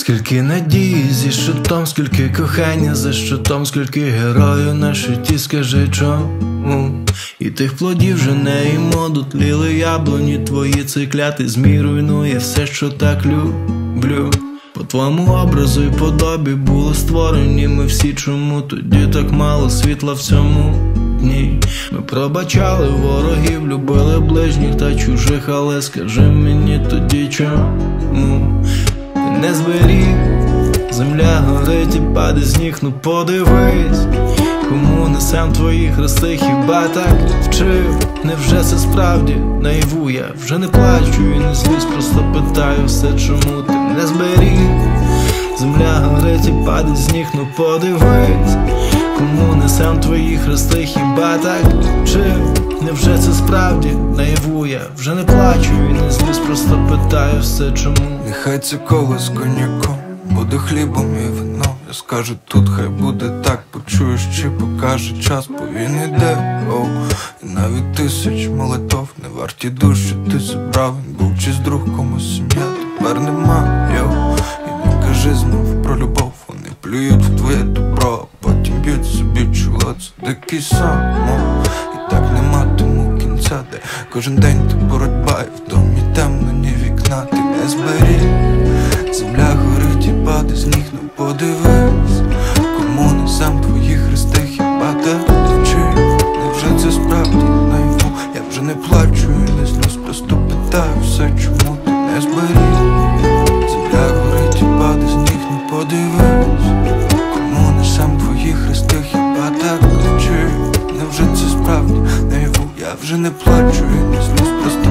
Скільки надії зі щитом, скільки кохання за щитом, скільки героїв на щиті, скажи чому? І тих плодів вже не їмо, дотліли яблуні твої, цей клятий змій руйнує все, що так люблю. По твоєму образу і подобі були створені ми всі, чому тоді так мало світла в цьому дні? Ми пробачали ворогів, любили ближніх та чужих, але скажи мені тоді чому? Ти не зберіг, земля горить і паде з ніг, ну подивись, кому несем твої хрести, хіба так вчив? Невже це справді наяву? Я вже не плачу і не злюсь, просто питаю все, чому ти не зберіг? Земля горить і паде з ніг, ну подивись, кому несем твої хрести, хіба так вчив? Невже це справді наяву? Я вже не плачу і не злюсь, просто питаю все, чому? Нехай це коло з коньяком буде хлібом і вином. Я скажу тут, хай буде так, почуєш чи покаже час, бо він іде, і навіть тисяч молитов не варті душ, що ти забрав. Він був чийсь друг, комусь сім'я, тепер нема, і не кажи знов про любов. Вони плюють в твоє добро, а потім б'ють собі чоло. Це дикий сон, і так нема тому кінця, де кожен день ти боротьба, і в домі темно, ні вікна ти не зберіг. Земля горить і паде з ніг, ну подивись, кому несем твої хрести, хіба тебе вчив? Невже це справді наяву? Я вже не плачу і не злюсь, просто питаю все, чому ти не зберіг? Земля горить і паде з ніг, ну подивись, кому несем твої хрести, хіба тебе вчив? Невже це справді наяву? Я вже не плачу і не злюсь, просто